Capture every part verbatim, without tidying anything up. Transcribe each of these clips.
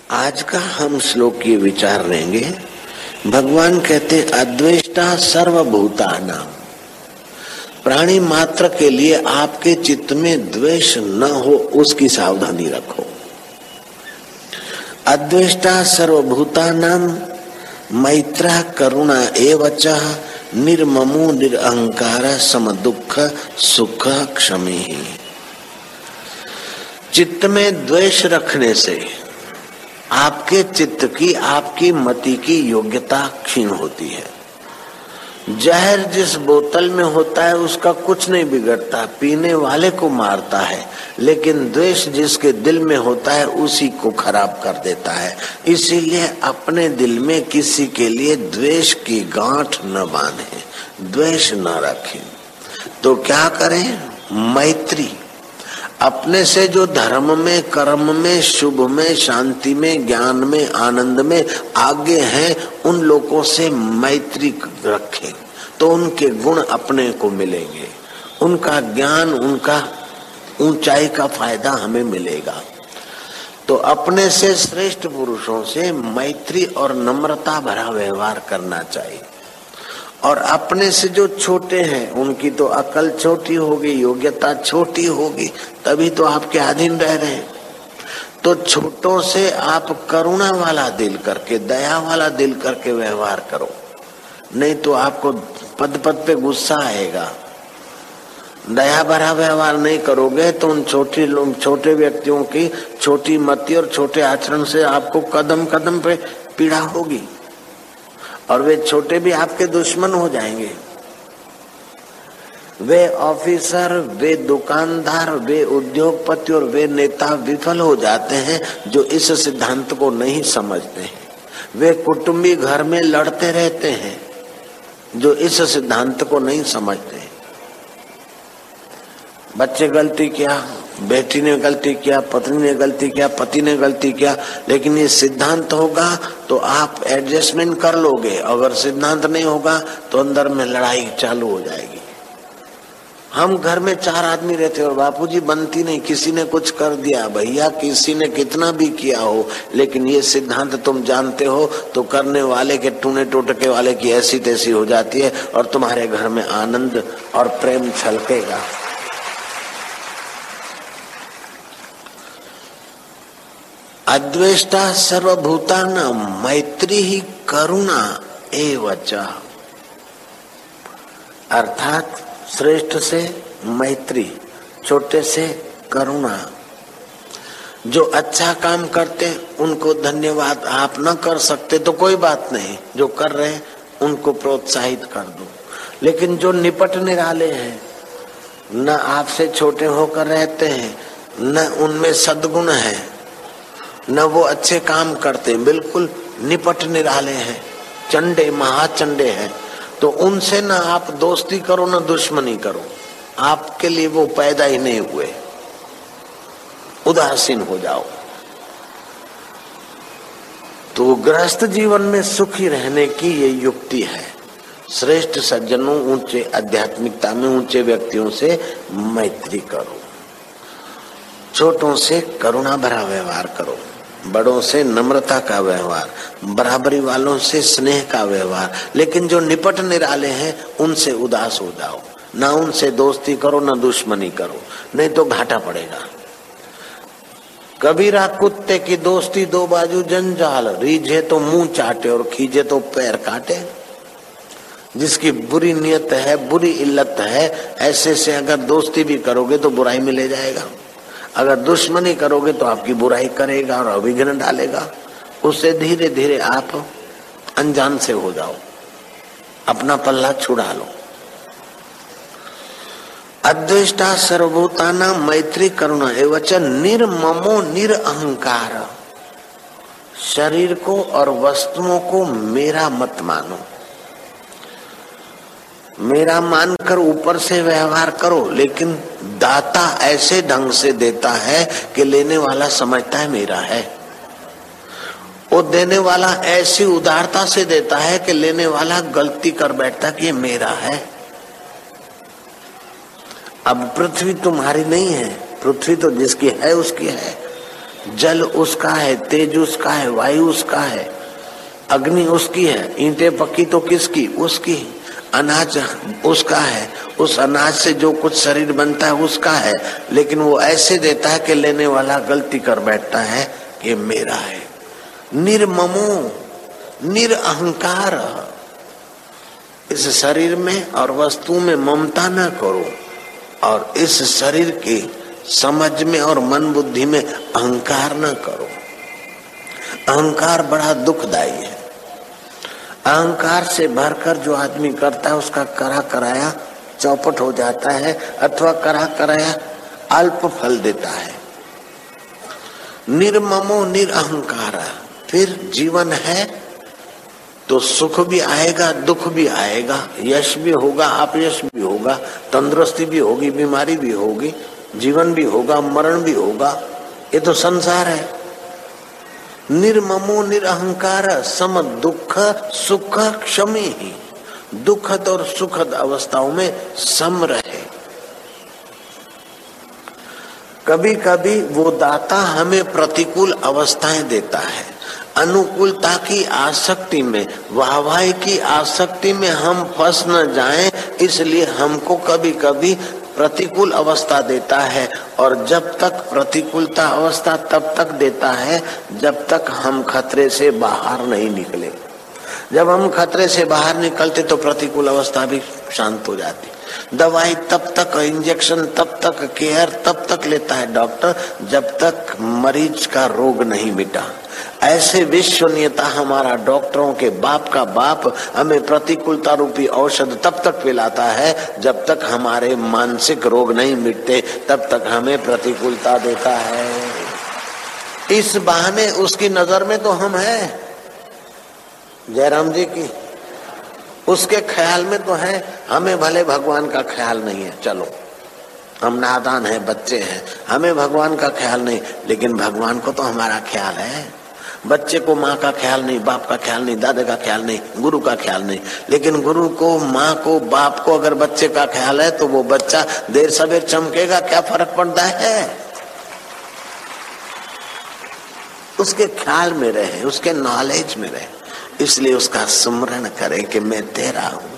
आज का हम श्लोक ये विचार लेंगे। भगवान कहते अद्वेष्टा सर्वभूतानां, प्राणी मात्र के लिए आपके चित्त में द्वेष न हो उसकी सावधानी रखो। अद्वेष्टा सर्वभूतानां मैत्र करुणा एवच निर्ममो निरहंकार समदुख सुख क्षमे। चित्त में द्वेष रखने से आपके चित्त की, आपकी मति की योग्यता क्षीण होती है। जहर जिस बोतल में होता है उसका कुछ नहीं बिगड़ता, पीने वाले को मारता है, लेकिन द्वेष जिसके दिल में होता है उसी को खराब कर देता है। इसीलिए अपने दिल में किसी के लिए द्वेष की गांठ न बांधे, द्वेष न रखें। तो क्या करें? मैत्री। अपने से जो धर्म में, कर्म में, शुभ में, शांति में, ज्ञान में, आनंद में आगे हैं उन लोगों से मैत्री रखें तो उनके गुण अपने को मिलेंगे, उनका ज्ञान, उनका ऊंचाई का फायदा हमें मिलेगा। तो अपने से श्रेष्ठ पुरुषों से मैत्री और नम्रता भरा व्यवहार करना चाहिए। और अपने से जो छोटे हैं उनकी तो अकल छोटी होगी, योग्यता छोटी होगी, तभी तो आपके अधीन रह रहे हैं। तो छोटों से आप करुणा वाला दिल करके, दया वाला दिल करके व्यवहार करो, नहीं तो आपको पद पद पे गुस्सा आएगा। दया भरा व्यवहार नहीं करोगे तो उन छोटे लोग, छोटे व्यक्तियों की छोटी मति और छोटे आचरण से आपको कदम कदम पे पीड़ा होगी और वे छोटे भी आपके दुश्मन हो जाएंगे। वे ऑफिसर, वे दुकानदार, वे उद्योगपति और वे नेता विफल हो जाते हैं जो इस सिद्धांत को नहीं समझते हैं। वे कुटुंबी घर में लड़ते रहते हैं जो इस सिद्धांत को नहीं समझते। बच्चे गलती किया, बेटी ने गलती किया, पत्नी ने गलती किया, पति ने गलती किया, लेकिन ये सिद्धांत होगा तो आप एडजस्टमेंट कर लोगे। अगर सिद्धांत नहीं होगा तो अंदर में लड़ाई चालू हो जाएगी। हम घर में चार आदमी रहते और बापूजी बनती नहीं, किसी ने कुछ कर दिया, भैया किसी ने कितना भी किया हो, लेकिन ये सिद्धांत तुम जानते हो तो करने वाले के टूने टोटके वाले की ऐसी तैसी हो जाती है और तुम्हारे घर में आनंद और प्रेम छलकेगा। अद्वेष्टा सर्वभूतानां मैत्री ही करुणा एवच, अर्थात श्रेष्ठ से मैत्री, छोटे से करुणा। जो अच्छा काम करते उनको धन्यवाद, आप न कर सकते तो कोई बात नहीं, जो कर रहे हैं उनको प्रोत्साहित कर दो। लेकिन जो निपट निराले हैं, न आपसे छोटे होकर रहते हैं, न उनमें सद्गुण है, न वो अच्छे काम करते, बिल्कुल निपट निराले हैं, चंडे महाचंडे हैं, तो उनसे ना आप दोस्ती करो ना दुश्मनी करो। आपके लिए वो पैदा ही नहीं हुए, उदासीन हो जाओ। तो गृहस्थ जीवन में सुखी रहने की ये युक्ति है। श्रेष्ठ सज्जनों, ऊंचे आध्यात्मिकता में ऊंचे व्यक्तियों से मैत्री करो, छोटों से करुणा भरा व्यवहार करो, बड़ों से नम्रता का व्यवहार, बराबरी वालों से स्नेह का व्यवहार। लेकिन जो निपट निराले हैं उनसे उदास हो जाओ, ना उनसे दोस्ती करो ना दुश्मनी करो, नहीं तो घाटा पड़ेगा। कबीरा कुत्ते की दोस्ती दो बाजू जंजाल, रीझे तो मुंह चाटे और खींचे तो पैर काटे। जिसकी बुरी नियत है, बुरी इल्लत है, ऐसे से अगर दोस्ती भी करोगे तो बुराई में ले जाएगा, अगर दुश्मनी करोगे तो आपकी बुराई करेगा और अविघ्न डालेगा। उससे धीरे धीरे आप अनजान से हो जाओ, अपना पल्ला छुड़ा लो। अद्वेष्टा सर्वभूतानां मैत्री करुणा एवच निर्ममो निरअहंकार, शरीर को और वस्तुओं को मेरा मत मानो। मेरा मानकर ऊपर से व्यवहार करो, लेकिन दाता ऐसे ढंग से देता है कि लेने वाला समझता है मेरा है। वो देने वाला ऐसी उदारता से देता है कि लेने वाला गलती कर बैठता कि ये मेरा है। अब पृथ्वी तुम्हारी नहीं है, पृथ्वी तो जिसकी है उसकी है। जल उसका है, तेज उसका है, वायु उसका है, अग्नि उसकी है, ईंटें पक्की तो किसकी? उसकी। अनाज उसका है, उस अनाज से जो कुछ शरीर बनता है उसका है, लेकिन वो ऐसे देता है कि लेने वाला गलती कर बैठता है कि मेरा है। निर्ममो, निरअहंकार। इस शरीर में और वस्तु में ममता न करो, और इस शरीर की समझ में और मन बुद्धि में अहंकार न करो। अहंकार बड़ा दुखदाई है। अहंकार से भरकर जो आदमी करता है उसका करा कराया चौपट हो जाता है, अथवा करा कराया अल्प फल देता है। निर्ममो निरअहंकार। फिर जीवन है तो सुख भी आएगा, दुख भी आएगा, यश भी होगा, अपयश भी होगा, तंदुरुस्ती भी होगी, बीमारी भी होगी, जीवन भी होगा, मरण भी होगा। ये तो संसार है। निर्ममो निरअहंकार सम दुख सुख क्षमी ही। दुखद और सुखद अवस्थाओं में सम रहे। कभी कभी वो दाता हमें प्रतिकूल अवस्थाएं देता है। अनुकूलता की आसक्ति में, वाहवाही की आसक्ति में हम फंस न जाएं, इसलिए हमको कभी कभी प्रतिकूल अवस्था देता है। और जब तक प्रतिकूलता अवस्था तब तक देता है जब तक हम खतरे से बाहर नहीं निकले। जब हम खतरे से बाहर निकलते तो प्रतिकूल अवस्था भी शांत हो जाती। दवाई तब तक, इंजेक्शन तब तक, केयर तब तक लेता है डॉक्टर जब तक मरीज का रोग नहीं मिटा। ऐसे विश्वनीयता हमारा डॉक्टरों के बाप का बाप हमें प्रतिकूलता रूपी औषध तब तक पिलाता है जब तक हमारे मानसिक रोग नहीं मिटते, तब तक हमें प्रतिकूलता देता है। इस बहाने उसकी नजर में तो हम हैं, जयराम जी की, उसके ख्याल में तो है। हमें भले भगवान का ख्याल नहीं है, चलो हम नादान हैं, बच्चे हैं, हमें भगवान का ख्याल नहीं, लेकिन भगवान को तो हमारा ख्याल है। बच्चे को माँ का ख्याल नहीं, बाप का ख्याल नहीं, दादा का ख्याल नहीं, गुरु का ख्याल नहीं, लेकिन गुरु को, माँ को, बाप को अगर बच्चे का ख्याल है तो वो बच्चा देर सवेर चमकेगा। क्या फर्क पड़ता है? उसके ख्याल में रहे, उसके नॉलेज में रहे, इसलिए उसका स्मरण करे कि मैं तेरा हूं।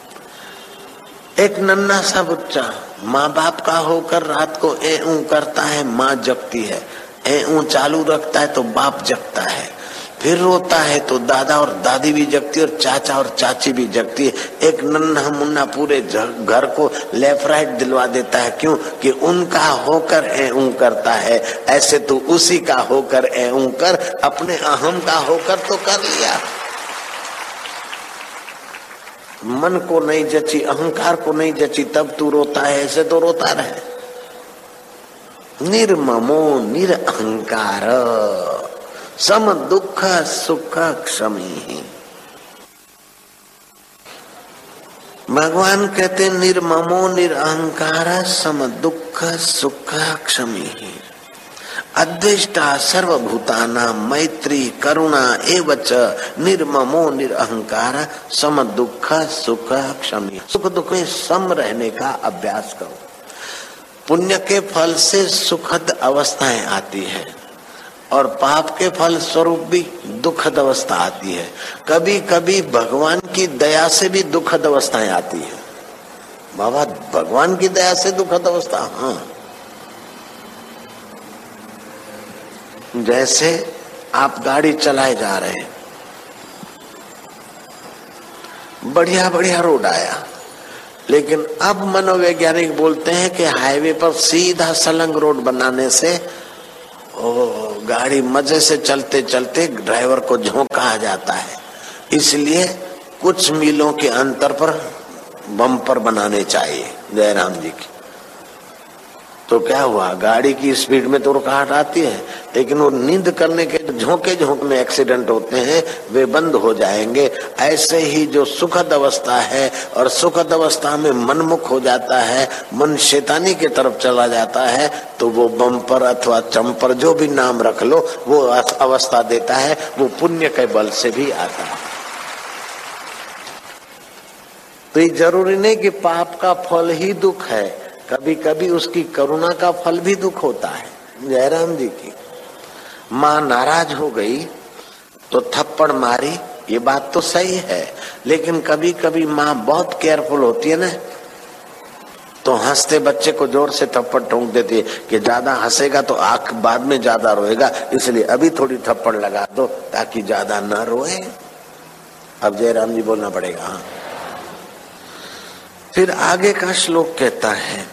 एक नन्हा सा बच्चा माँ बाप का होकर रात को ए ऊ करता है, माँ जगती है, ए ऊ चालू रखता है तो बाप जगता है, फिर रोता है तो दादा और दादी भी जगती है और चाचा और चाची भी जगती है। एक नन्हा मुन्ना पूरे घर को लेफ्ट राइट दिलवा देता है। क्यों? कि उनका होकर ए ऊ करता है। ऐसे तो उसी का होकर ए ऊ कर, अपने अहम का होकर तो कर लिया। मन को नहीं जची, अहंकार को नहीं जची, तब तू रोता है। ऐसे तो रोता रहे। निर्ममो निरअहंकार सम दुख सुख क्षमी। भगवान कहते निर्ममो निरअहंकार सम दुख सुख क्षमी। अद्वेष्टा सर्वभूताना मैत्री करुणा एवच निर्ममो निरअहंकार सम दुख सुख क्षमी। सुख दुख में सम रहने का अभ्यास करो। पुण्य के फल से सुखद अवस्थाएं आती है और पाप के फल स्वरूप भी दुखद अवस्था आती है। कभी कभी भगवान की दया से भी दुखद अवस्थाएं आती है। बाबा, भगवान की दया से दुखद अवस्था? हाँ, जैसे आप गाड़ी चलाए जा रहे हैं, बढ़िया बढ़िया रोड आया, लेकिन अब मनोवैज्ञानिक बोलते हैं कि हाईवे पर सीधा सलंग रोड बनाने से ओ, गाड़ी मजे से चलते चलते ड्राइवर को झोंका आ जाता है। इसलिए कुछ मीलों के अंतर पर बम्पर बनाने चाहिए। जयराम जी की तो क्या हुआ, गाड़ी की स्पीड में तो रुकावट आती है, लेकिन वो नींद करने के झोंके झोंके में एक्सीडेंट होते हैं, वे बंद हो जाएंगे। ऐसे ही जो सुखद अवस्था है और सुखद अवस्था में मनमुख हो जाता है, मन शैतानी की तरफ चला जाता है, तो वो बम्पर अथवा चंपर जो भी नाम रख लो, वो अवस्था देता है। वो पुण्य के बल से भी आता है। तो ये जरूरी नहीं कि पाप का फल ही दुख है, कभी कभी उसकी करुणा का फल भी दुख होता है। जयराम जी की माँ नाराज हो गई तो थप्पड़ मारी, ये बात तो सही है, लेकिन कभी कभी माँ बहुत केयरफुल होती है ना, तो हंसते बच्चे को जोर से थप्पड़ ठोक देती है कि ज्यादा हंसेगा तो आंख बाद में ज्यादा रोएगा, इसलिए अभी थोड़ी थप्पड़ लगा दो ताकि ज्यादा न रोए। अब जयराम जी बोलना पड़ेगा। हाँ। फिर आगे का श्लोक कहता है,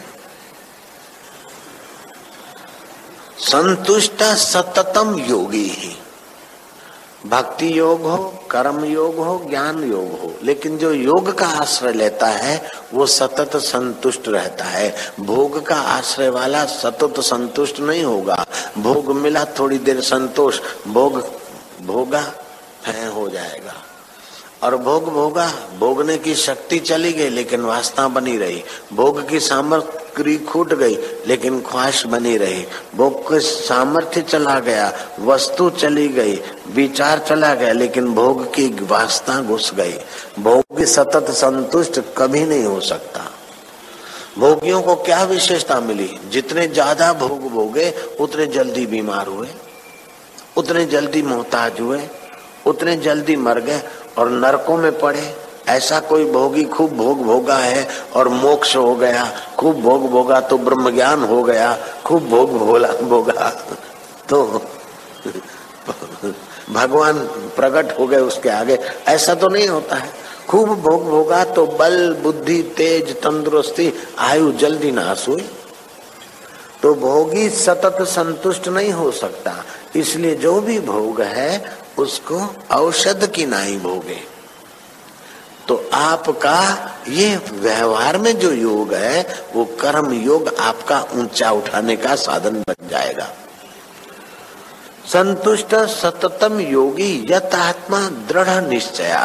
संतुष्ट सततम योगी ही। भक्ति योग हो, कर्म योग हो, ज्ञान योग हो, लेकिन जो योग का आश्रय लेता है वो सतत संतुष्ट रहता है। भोग का आश्रय वाला सतत संतुष्ट नहीं होगा। भोग मिला थोड़ी देर संतोष, भोग भोगा है हो जाएगा, और भोग भोगा, भोगने की शक्ति चली गई लेकिन वासना बनी रही। भोग की सामग्री छूट गई लेकिन ख्वाहिश बनी रही। भोग का सामर्थ्य चला गया, वस्तु चली गई, विचार चला गया, लेकिन भोग की वासना घुस गई। भोग की सतत संतुष्ट कभी नहीं हो सकता। भोगियों को क्या विशेषता मिली? जितने ज्यादा भोग भोगे उतने जल्दी बीमार हुए, उतने जल्दी मोहताज हुए, उतने जल्दी मर गए और नरकों में पड़े। ऐसा कोई भोगी खूब भोग भोगा है और मोक्ष हो गया, खूब भोग भोगा तो ब्रह्म ज्ञान हो गया, खूब भोग भोला भोगा तो भगवान प्रकट हो गए उसके आगे, ऐसा तो नहीं होता है। खूब भोग भोगा तो बल, बुद्धि, तेज, तंदुरुस्ती, आयु जल्दी नाश हुई। तो भोगी सतत संतुष्ट नहीं हो सकता, इसलिए जो भी भोग है उसको औषध की नाई भोगे। तो आपका ये व्यवहार में जो योग है वो कर्म योग आपका ऊंचा उठाने का साधन बन जाएगा। संतुष्ट सततम योगी यत आत्मा दृढ़ निश्चया।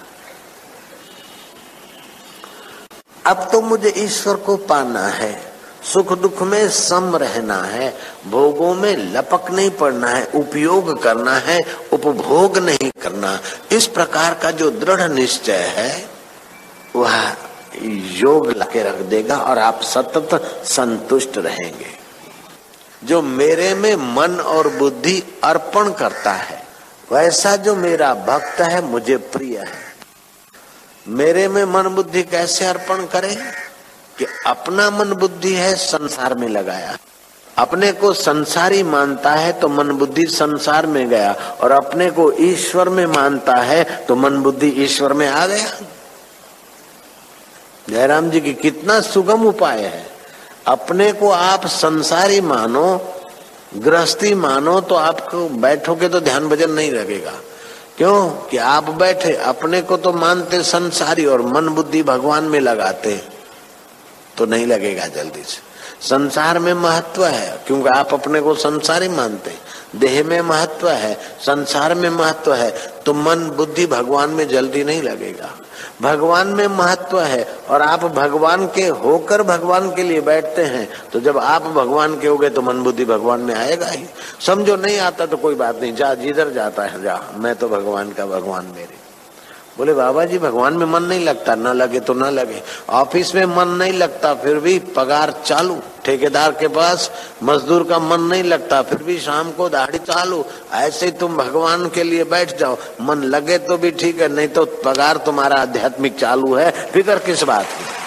अब तो मुझे ईश्वर को पाना है, सुख दुख में सम रहना है, भोगों में लपक नहीं पड़ना है, उपयोग करना है, उपभोग नहीं करना। इस प्रकार का जो दृढ़ निश्चय है वह योग लाके रख देगा और आप सतत संतुष्ट रहेंगे। जो मेरे में मन और बुद्धि अर्पण करता है, वैसा जो मेरा भक्त है मुझे प्रिय है। मेरे में मन बुद्धि कैसे अर्पण करे? कि अपना मन बुद्धि है संसार में लगाया, अपने को संसारी मानता है तो मन बुद्धि संसार में गया, और अपने को ईश्वर में मानता है तो मन बुद्धि ईश्वर में आ गया। जयराम जी की कितना सुगम उपाय है। अपने को आप संसारी मानो, गृहस्थी मानो, तो आपको बैठोगे तो ध्यान भजन नहीं लगेगा। क्यों? कि आप बैठे अपने को तो मानते संसारी और मन बुद्धि भगवान में लगाते तो नहीं लगेगा जल्दी से। संसार में महत्व है क्योंकि आप अपने को संसारी मानते, देह में महत्व है, संसार में महत्व है, तो मन बुद्धि भगवान में जल्दी नहीं लगेगा। भगवान में महत्व है और आप भगवान के होकर भगवान के लिए बैठते हैं, तो जब आप भगवान के हो गए तो मन बुद्धि भगवान में आएगा ही। समझो नहीं आता तो कोई बात नहीं, जा जिधर जाता है जा, मैं तो भगवान का, भगवान मेरे। बोले बाबा जी भगवान में मन नहीं लगता, ना लगे तो ना लगे। ऑफिस में मन नहीं लगता फिर भी पगार चालू, ठेकेदार के पास मजदूर का मन नहीं लगता फिर भी शाम को दाढ़ी चालू। ऐसे ही तुम भगवान के लिए बैठ जाओ, मन लगे तो भी ठीक है, नहीं तो पगार तुम्हारा आध्यात्मिक चालू है, फिक्र किस बात की।